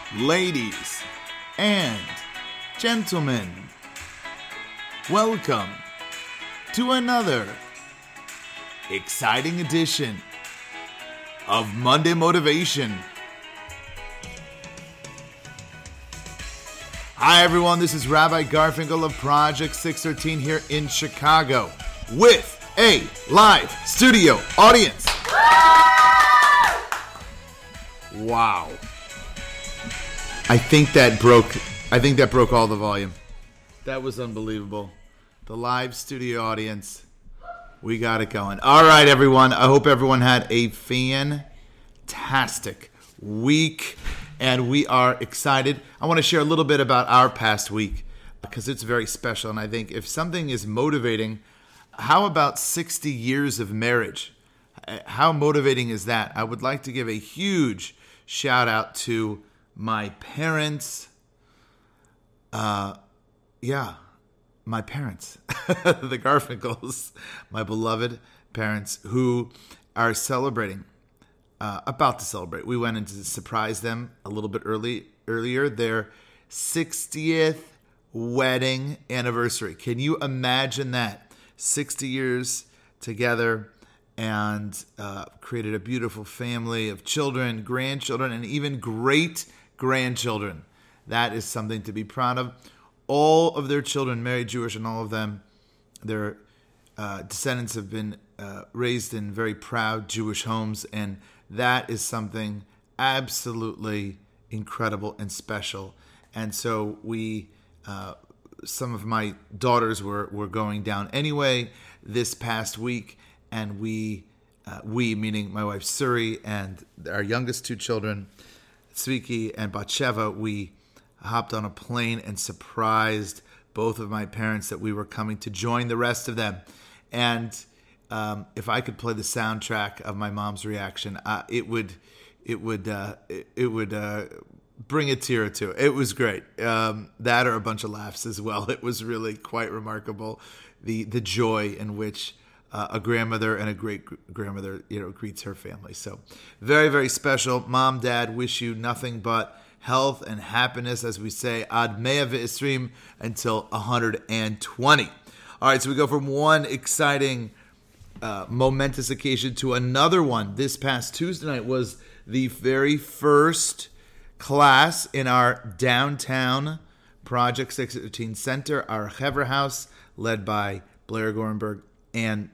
Ladies and gentlemen, welcome to another exciting edition of Monday Motivation. Hi everyone, this is Rabbi Garfinkel of Project 613 here in Chicago with a live studio audience. Wow. I think that broke all the volume. That was unbelievable. The live studio audience. We got it going. All right, everyone. I hope everyone had a fantastic week, and we are excited. I want to share a little bit about our past week because it's very special, and I think if something is motivating, how about 60 years of marriage? How motivating is that? I would like to give a huge shout out to my parents. My parents, the Garfinkels, my beloved parents who are about to celebrate. We went in to surprise them a little bit earlier, their 60th wedding anniversary. Can you imagine that? 60 years together and created a beautiful family of children, grandchildren, and even great-grandchildren. That is something to be proud of. All of their children married Jewish, and all of them, their descendants have been raised in very proud Jewish homes, and that is something absolutely incredible and special. And so some of my daughters were going down anyway this past week, and we meaning my wife Suri and our youngest two children, Tzviki and Batsheva, we hopped on a plane and surprised both of my parents that we were coming to join the rest of them. And if I could play the soundtrack of my mom's reaction, it would bring a tear or two. It was great. That or a bunch of laughs as well. It was really quite remarkable, the joy in which a grandmother and a great-grandmother, greets her family. So very, very special. Mom, Dad, wish you nothing but health and happiness, as we say, ad mea ve'esrim, until 120. All right, so we go from one exciting, momentous occasion to another one. This past Tuesday night was the very first class in our downtown Project 613 Center, our Hever House, led by Blair Gorenberg and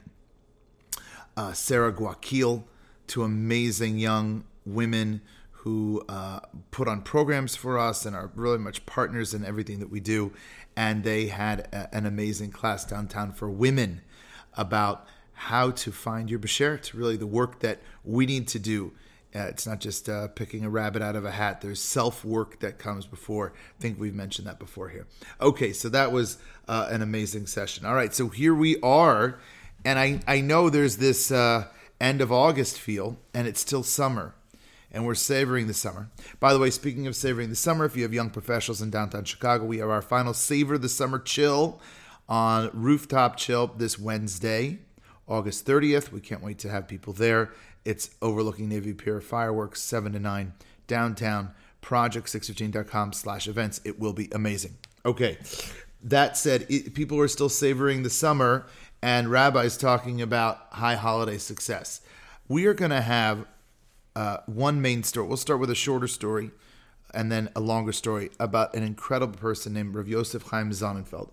Sarah Guakil, two amazing young women who put on programs for us and are really much partners in everything that we do. And they had an amazing class downtown for women about how to find your beshert, really the work that we need to do. It's not just picking a rabbit out of a hat. There's self-work that comes before. I think we've mentioned that before here. Okay, so that was an amazing session. All right, so here we are. And I know there's this end of August feel, and it's still summer. And we're savoring the summer. By the way, speaking of savoring the summer, if you have young professionals in downtown Chicago, we have our final Savor the Summer Chill on Rooftop Chill this Wednesday, August 30th. We can't wait to have people there. It's overlooking Navy Pier, fireworks, 7 to 9, downtown, project615.com/events. It will be amazing. Okay, that said, people are still savoring the summer, and Rabbi's talking about high holiday success. We are going to have one main story. We'll start with a shorter story and then a longer story about an incredible person named Rav Yosef Chaim Sonnenfeld.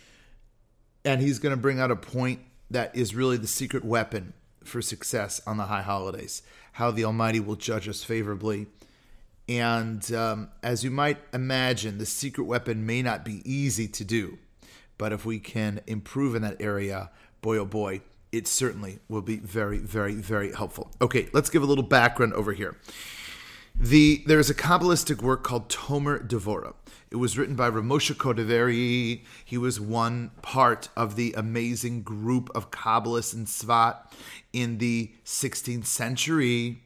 And he's going to bring out a point that is really the secret weapon for success on the high holidays, how the Almighty will judge us favorably. And as you might imagine, the secret weapon may not be easy to do, but if we can improve in that area, boy, oh boy, it certainly will be very, very, very helpful. Okay, let's give a little background over here. There's a Kabbalistic work called Tomer Devorah. It was written by Rav Moshe Cordovero. He was one part of the amazing group of Kabbalists in Tzvat in the 16th century,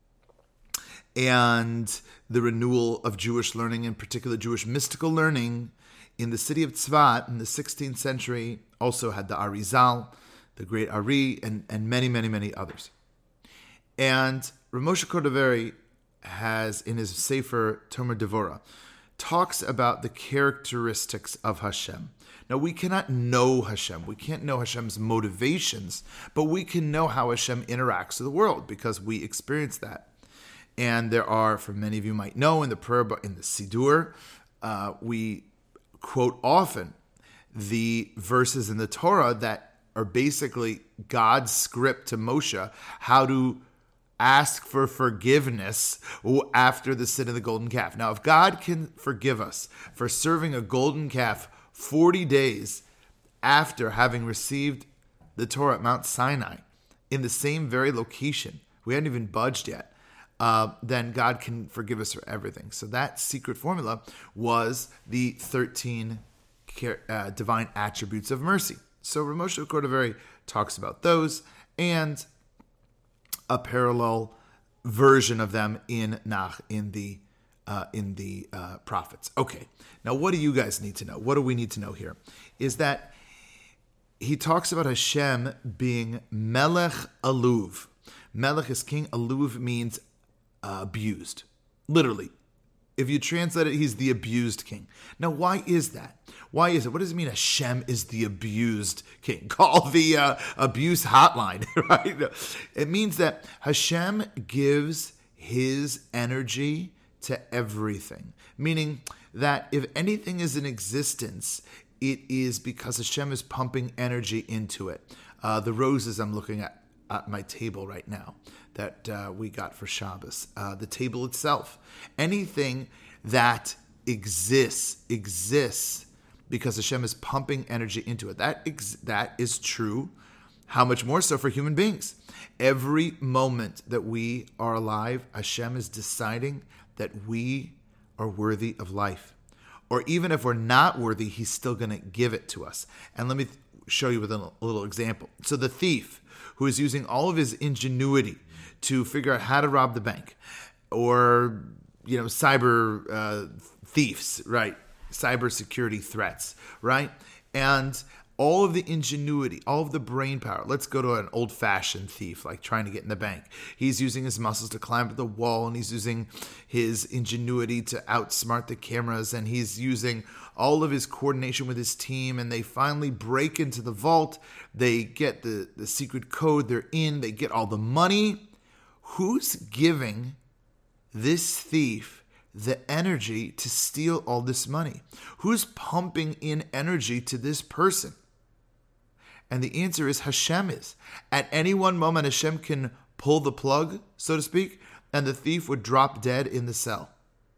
and the renewal of Jewish learning, in particular Jewish mystical learning, in the city of Tzvat in the 16th century. Also had the Arizal, the great Ari, and many, many, many others. And Rav Moshe Cordovero has, in his Sefer Tomer Devorah, talks about the characteristics of Hashem. Now, we cannot know Hashem. We can't know Hashem's motivations, but we can know how Hashem interacts with the world because we experience that. And there are, for many of you might know, in the prayer, in the Siddur, we quote often the verses in the Torah that are basically God's script to Moshe, how to ask for forgiveness after the sin of the golden calf. Now, if God can forgive us for serving a golden calf 40 days after having received the Torah at Mount Sinai in the same very location, we hadn't even budged yet, then God can forgive us for everything. So that secret formula was the 13 divine attributes of mercy. So Rav Moshe Cordovero talks about those and a parallel version of them in the prophets. Okay, now what do you guys need to know? What do we need to know here? Is that he talks about Hashem being Melech Aluv. Melech is king. Aluv means abused. Literally, if you translate it, he's the abused king. Now, why is that? Why is it? What does it mean Hashem is the abused king? Call the abuse hotline, right? It means that Hashem gives his energy to everything. Meaning that if anything is in existence, it is because Hashem is pumping energy into it. The roses I'm looking at my table right now that we got for Shabbos, the table itself, anything that exists because Hashem is pumping energy into it. That is true. How much more so for human beings? Every moment that we are alive, Hashem is deciding that we are worthy of life. Or even if we're not worthy, he's still going to give it to us. And let me show you with a little example. So the thief who is using all of his ingenuity to figure out how to rob the bank, or cyber thieves, right? Cyber security threats, right? And all of the ingenuity, all of the brain power. Let's go to an old-fashioned thief, like trying to get in the bank. He's using his muscles to climb up the wall, and he's using his ingenuity to outsmart the cameras, and he's using all of his coordination with his team, and they finally break into the vault. They get the secret code. They're in. They get all the money. Who's giving this thief the energy to steal all this money? Who's pumping in energy to this person? And the answer is Hashem is. At any one moment, Hashem can pull the plug, so to speak, and the thief would drop dead in the cell.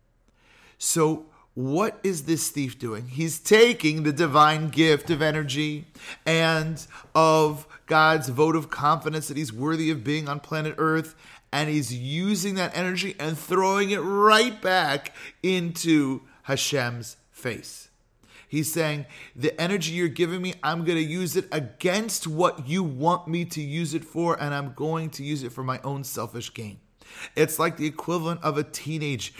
So what is this thief doing? He's taking the divine gift of energy and of God's vote of confidence that he's worthy of being on planet Earth, and he's using that energy and throwing it right back into Hashem's face. He's saying, the energy you're giving me, I'm going to use it against what you want me to use it for, and I'm going to use it for my own selfish gain. It's like the equivalent of a teenager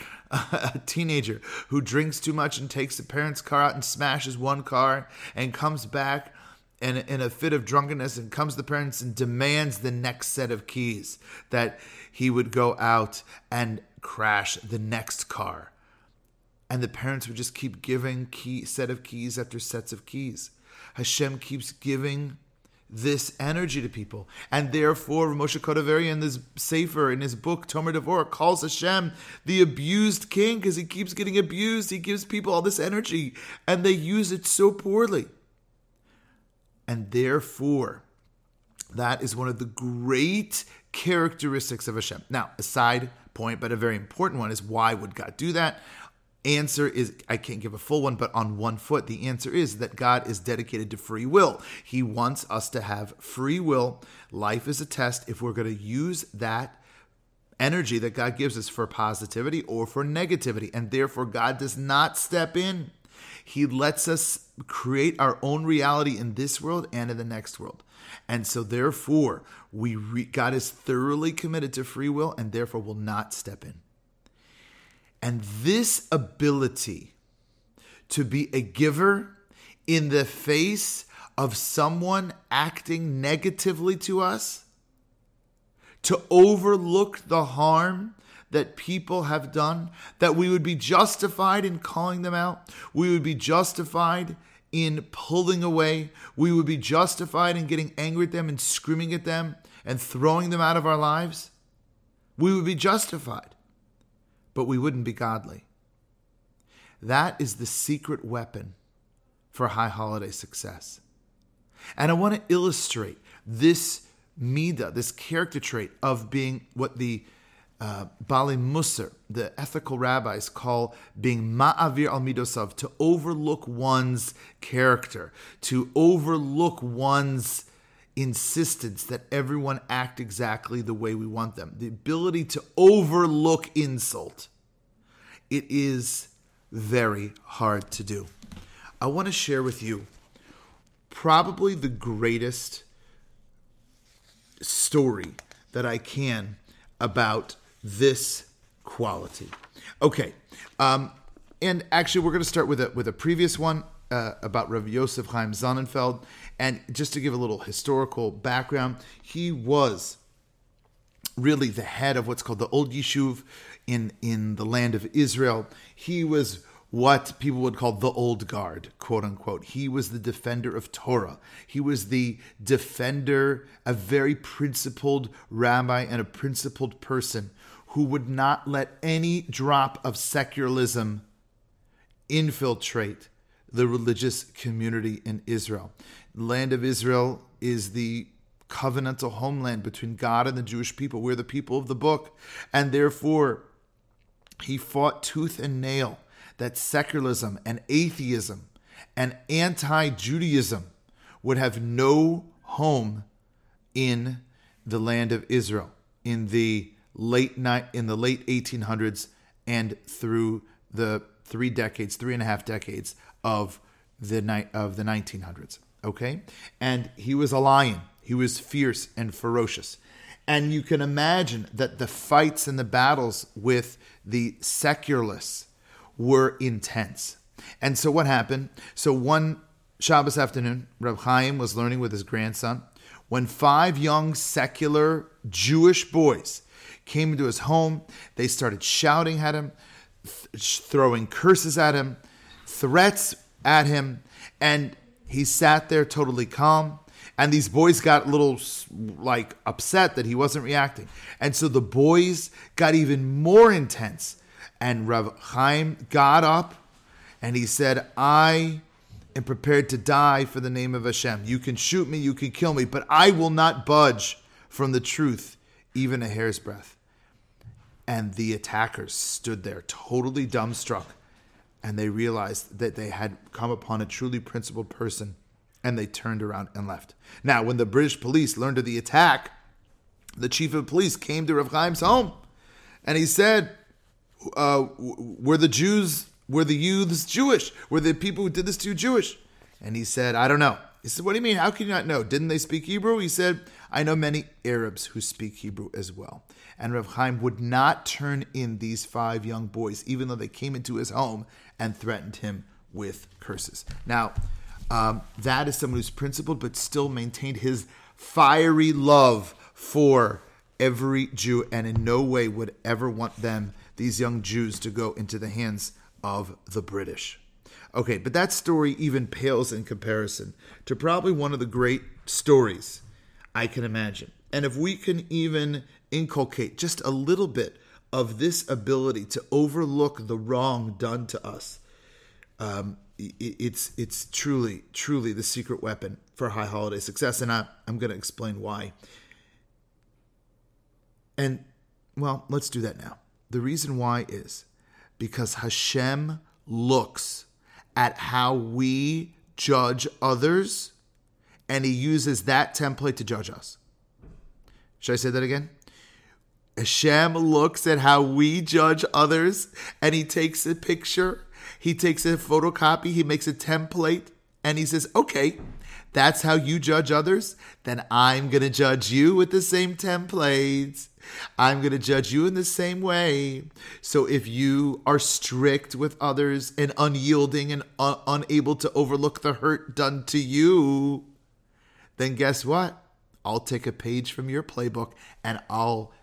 who drinks too much and takes the parents' car out and smashes one car and comes back in a fit of drunkenness and comes to the parents and demands the next set of keys, that he would go out and crash the next car. And the parents would just keep giving set of keys after sets of keys. Hashem keeps giving this energy to people. And therefore, Moshe Cordovero in this Sefer, in his book, Tomer Devorah, calls Hashem the abused king because he keeps getting abused. He gives people all this energy and they use it so poorly. And therefore, that is one of the great characteristics of Hashem. Now, a side point, but a very important one, is why would God do that? Answer is, I can't give a full one, but on one foot, the answer is that God is dedicated to free will. He wants us to have free will. Life is a test if we're going to use that energy that God gives us for positivity or for negativity. And therefore, God does not step in. He lets us create our own reality in this world and in the next world. And so therefore, God is thoroughly committed to free will and therefore will not step in. And this ability to be a giver in the face of someone acting negatively to us, to overlook the harm that people have done, that we would be justified in calling them out. We would be justified in pulling away. We would be justified in getting angry at them and screaming at them and throwing them out of our lives. We would be justified, but we wouldn't be godly. That is the secret weapon for high holiday success. And I want to illustrate this midah, this character trait of being what the Baalei Musar, the ethical rabbis, call being ma'avir al midosav, to overlook one's character, to overlook one's insistence that everyone act exactly the way we want them. The ability to overlook insult. It is very hard to do. I want to share with you probably the greatest story that I can about this quality. Okay, and actually we're going to start with a previous one about Rav Yosef Chaim Sonnenfeld, and just to give a little historical background, he was really the head of what's called the Old Yishuv in the land of Israel. He was what people would call the old guard, quote unquote. He was the defender of Torah. He was the defender, a very principled rabbi and a principled person who would not let any drop of secularism infiltrate the religious community in Israel. The land of Israel is the covenantal homeland between God and the Jewish people. We're the people of the book. And therefore, he fought tooth and nail that secularism and atheism and anti-Judaism would have no home in the land of Israel in the late 1800s and through the 3.5 decades of the 1900s. Okay, and he was a lion. He was fierce and ferocious. And you can imagine that the fights and the battles with the secularists were intense. And so what happened? So one Shabbos afternoon, Reb Chaim was learning with his grandson when 5 young secular Jewish boys came into his home. They started shouting at him, throwing curses at him, threats at him, and he sat there totally calm. And these boys got a little upset that he wasn't reacting. And so the boys got even more intense. And Rav Chaim got up and he said, I am prepared to die for the name of Hashem. You can shoot me, you can kill me, but I will not budge from the truth, even a hair's breadth. And the attackers stood there totally dumbstruck. And they realized that they had come upon a truly principled person. And they turned around and left. Now, when the British police learned of the attack, the chief of police came to Rav Chaim's home. And he said, were the youths Jewish? Were the people who did this to you Jewish? And he said, I don't know. He said, what do you mean? How can you not know? Didn't they speak Hebrew? He said, I know many Arabs who speak Hebrew as well. And Rav Chaim would not turn in these 5 young boys, even though they came into his home and threatened him with curses. Now, that is someone who's principled, but still maintained his fiery love for every Jew, and in no way would ever want these young Jews, to go into the hands of the British. Okay, but that story even pales in comparison to probably one of the great stories I can imagine. And if we can even inculcate just a little bit of this ability to overlook the wrong done to us, it's truly the secret weapon for high holiday success. And I'm going to explain why. And, well, let's do that now. The reason why is because Hashem looks at how we judge others, and he uses that template to judge us. Should I say that again? Hashem looks at how we judge others, and he takes a picture, he takes a photocopy, he makes a template, and he says, okay, that's how you judge others? Then I'm going to judge you with the same templates. I'm going to judge you in the same way. So if you are strict with others and unyielding and unable to overlook the hurt done to you, then guess what? I'll take a page from your playbook and I'll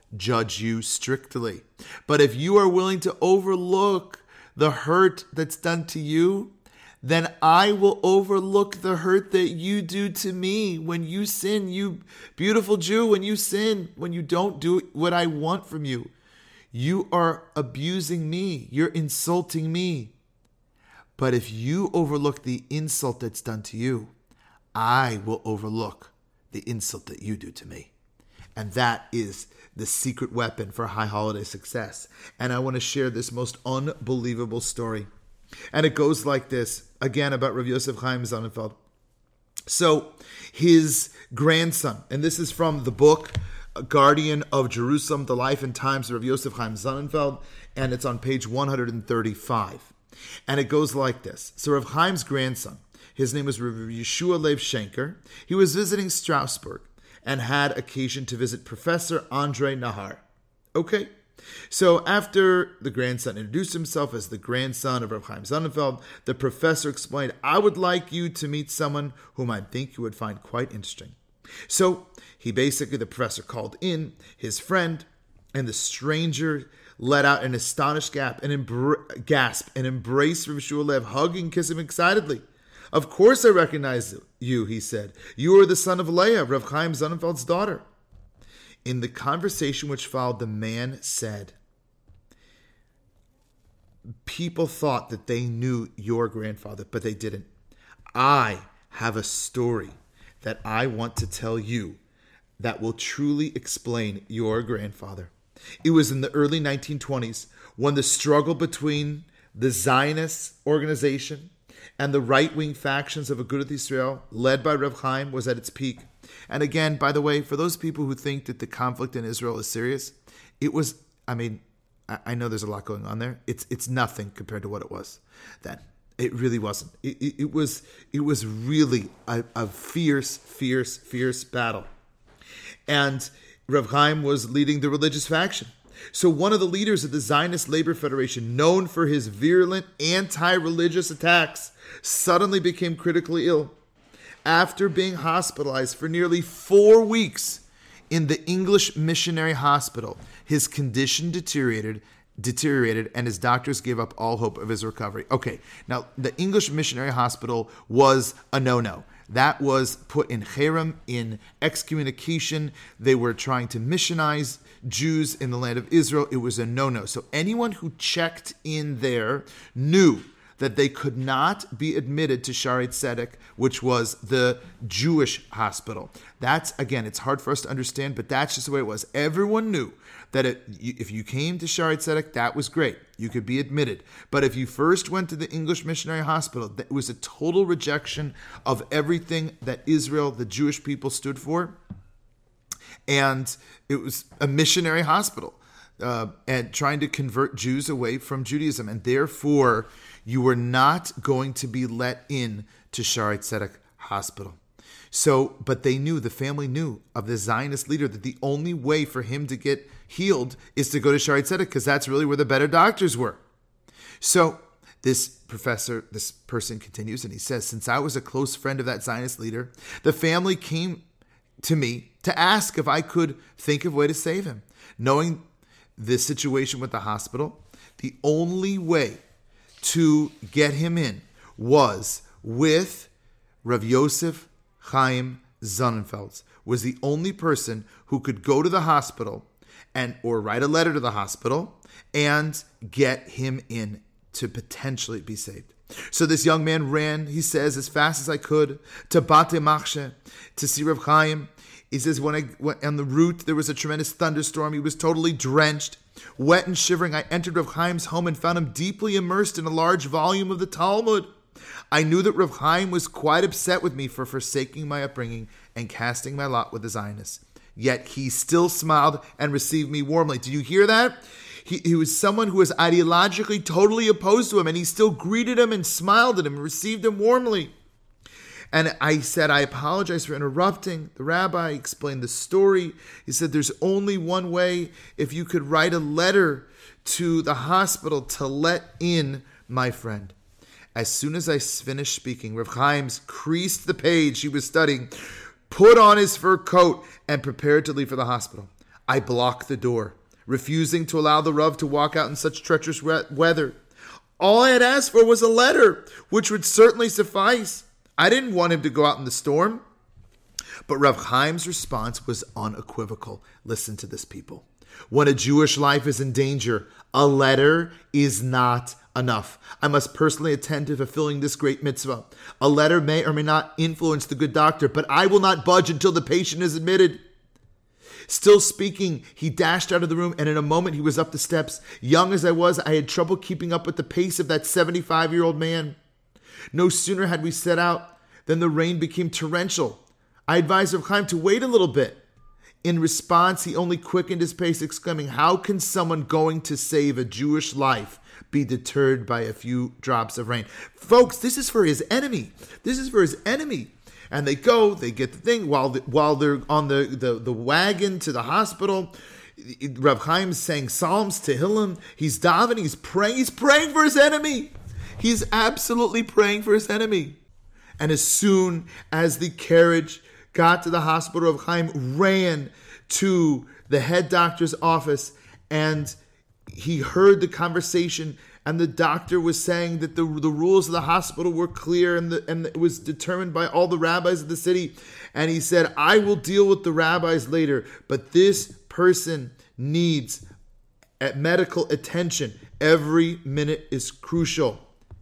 judge you strictly. But if you are willing to overlook the hurt that's done to you, then I will overlook the hurt that you do to me when you sin. You beautiful Jew, when you sin, when you don't do what I want from you, you are abusing me. You're insulting me. But if you overlook the insult that's done to you, I will overlook the insult that you do to me. And that is the secret weapon for high holiday success. And I want to share this most unbelievable story. And it goes like this, again, about Rav Yosef Chaim Sonnenfeld. So his grandson, and this is from the book Guardian of Jerusalem, The Life and Times of Rav Yosef Chaim Sonnenfeld, and it's on page 135. And it goes like this. So Rav Chaim's grandson, his name was Rav Yeshua Lev Schenker. He was visiting Strasbourg and had occasion to visit Professor Andre Nahar. Okay, so after the grandson introduced himself as the grandson of Rav Chaim Sonnenfeld, the professor explained, I would like you to meet someone whom I think you would find quite interesting. So the professor called in his friend, and the stranger let out an astonished gasp and embraced Rav Yeshua Lev, hugging, kissing him excitedly. Of course I recognize you, he said. You are the son of Leah, Rav Chaim Sonnenfeld's daughter. In the conversation which followed, the man said, people thought that they knew your grandfather, but they didn't. I have a story that I want to tell you that will truly explain your grandfather. It was in the early 1920s when the struggle between the Zionist organization and the right-wing factions of Agudath Yisrael, led by Rav Chaim, was at its peak. And again, by the way, for those people who think that the conflict in Israel is serious, it was, I know there's a lot going on there. It's nothing compared to what it was then. It really wasn't. It was really a fierce battle. And Rav Chaim was leading the religious faction. So one of the leaders of the Zionist Labor Federation, known for his virulent anti-religious attacks, suddenly became critically ill. After being hospitalized for nearly 4 weeks in the English Missionary Hospital, his condition deteriorated, and his doctors gave up all hope of his recovery. Okay, now the English Missionary Hospital was a no-no. That was put in cherem, in excommunication. They were trying to missionize Jews in the land of Israel. It was a no-no. So anyone who checked in there knew that they could not be admitted to Shaarei Tzedek, which was the Jewish hospital. That's, again, it's hard for us to understand, but that's just the way it was. Everyone knew that if you came to Shaarei Tzedek, that was great. You could be admitted. But if you first went to the English Missionary Hospital, it was a total rejection of everything that Israel, the Jewish people, stood for. And it was a missionary hospital and trying to convert Jews away from Judaism. And therefore, you were not going to be let in to Shaarei Tzedek Hospital. So, but they knew, the family knew of the Zionist leader, that the only way for him to get healed is to go to Shaarei Tzedek, because that's really where the better doctors were. So this person continues, and he says, since I was a close friend of that Zionist leader, the family came to me to ask if I could think of a way to save him. Knowing this situation with the hospital, the only way to get him in was with Rav Yosef Chaim Sonnenfeld, was the only person who could go to the hospital or write a letter to the hospital and get him in to potentially be saved. So this young man ran, he says, as fast as I could to Batei Machshe to see Rav Chaim. He says, when I went on the route, there was a tremendous thunderstorm. He was totally drenched, wet and shivering. I entered Rav Chaim's home and found him deeply immersed in a large volume of the Talmud. I knew that Rav Chaim was quite upset with me for forsaking my upbringing and casting my lot with the Zionists. Yet he still smiled and received me warmly. Did you hear that? He was someone who was ideologically totally opposed to him, and he still greeted him and smiled at him and received him warmly. And I said, I apologize for interrupting. The rabbi explained the story. He said, there's only one way, if you could write a letter to the hospital to let in my friend. As soon as I finished speaking, Rav Chaim creased the page he was studying, put on his fur coat, and prepared to leave for the hospital. I blocked the door, refusing to allow the Rav to walk out in such treacherous weather. All I had asked for was a letter, which would certainly suffice. I didn't want him to go out in the storm. But Rav Chaim's response was unequivocal. Listen to this, people. When a Jewish life is in danger, a letter is not enough. I must personally attend to fulfilling this great mitzvah. A letter may or may not influence the good doctor, but I will not budge until the patient is admitted. Still speaking, he dashed out of the room, and in a moment he was up the steps. Young as I was, I had trouble keeping up with the pace of that 75-year-old man. No sooner had we set out than the rain became torrential. I advised Rav Chaim to wait a little bit. In response, he only quickened his pace, exclaiming, "How can someone going to save a Jewish life be deterred by a few drops of rain?" Folks, this is for his enemy. This is for his enemy. And they get the thing while they're on the wagon to the hospital. Rav Chaim's saying Psalms, Tehillim. He's davening. He's praying for his enemy. He's absolutely praying for his enemy. And as soon as the carriage got to the hospital, Rav Chaim ran to the head doctor's office, and he heard the conversation, and the doctor was saying that the rules of the hospital were clear, and it was determined by all the rabbis of the city. And he said, "I will deal with the rabbis later, but this person needs medical attention. Every minute is crucial."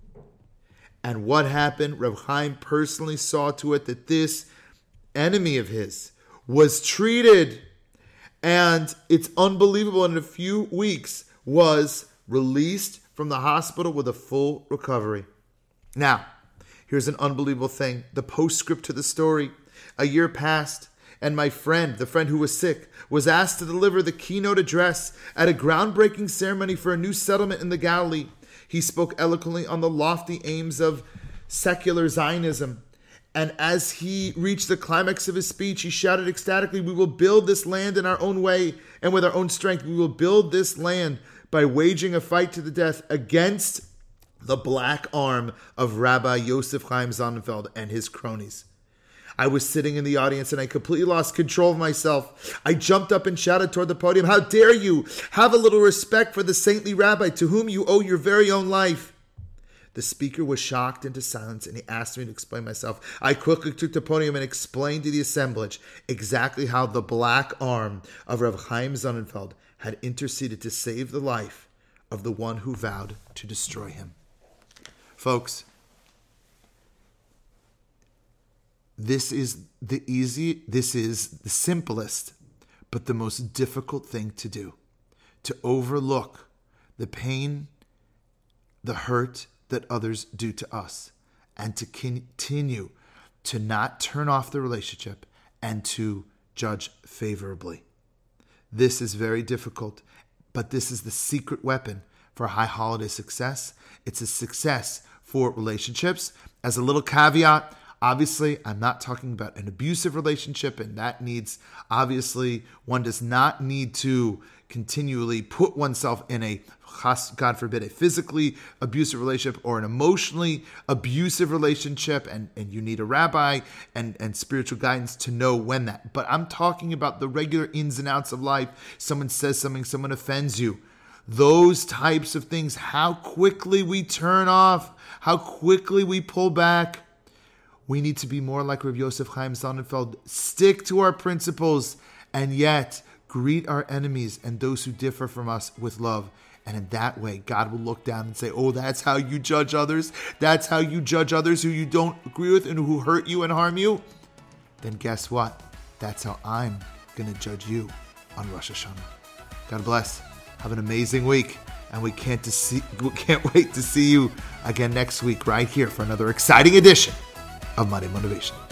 And what happened? Rav Chaim personally saw to it that this enemy of his was treated, and it's unbelievable, in a few weeks was released from the hospital with a full recovery. Now, here's an unbelievable thing. The postscript to the story. A year passed, and my friend, the friend who was sick, was asked to deliver the keynote address at a groundbreaking ceremony for a new settlement in the Galilee. He spoke eloquently on the lofty aims of secular Zionism. And as he reached the climax of his speech, he shouted ecstatically, "We will build this land in our own way and with our own strength. We will build this land by waging a fight to the death against the black arm of Rabbi Yosef Chaim Sonnenfeld and his cronies." I was sitting in the audience, and I completely lost control of myself. I jumped up and shouted toward the podium, "How dare you! Have a little respect for the saintly rabbi to whom you owe your very own life." The speaker was shocked into silence, and he asked me to explain myself. I quickly took the podium and explained to the assemblage exactly how the black arm of Rav Chaim Sonnenfeld had interceded to save the life of the one who vowed to destroy him. Folks, this is the simplest, but the most difficult thing to do. To overlook the pain, the hurt that others do to us, and to continue to not turn off the relationship and to judge favorably. This is very difficult, but this is the secret weapon for high holiday success. It's a success for relationships. As a little caveat, obviously, I'm not talking about an abusive relationship, and that needs, obviously, one does not need to continually put oneself in a, God forbid, a physically abusive relationship or an emotionally abusive relationship, and you need a rabbi and spiritual guidance to know when that. But I'm talking about the regular ins and outs of life. Someone says something, someone offends you. Those types of things, how quickly we turn off, how quickly we pull back. We need to be more like Rav Yosef Chaim Sonnenfeld, stick to our principles, and yet greet our enemies and those who differ from us with love. And in that way, God will look down and say, "Oh, that's how you judge others? That's how you judge others who you don't agree with and who hurt you and harm you? Then guess what? That's how I'm going to judge you on Rosh Hashanah." God bless. Have an amazing week. And we can't wait to see you again next week right here for another exciting edition of Monday Motivation.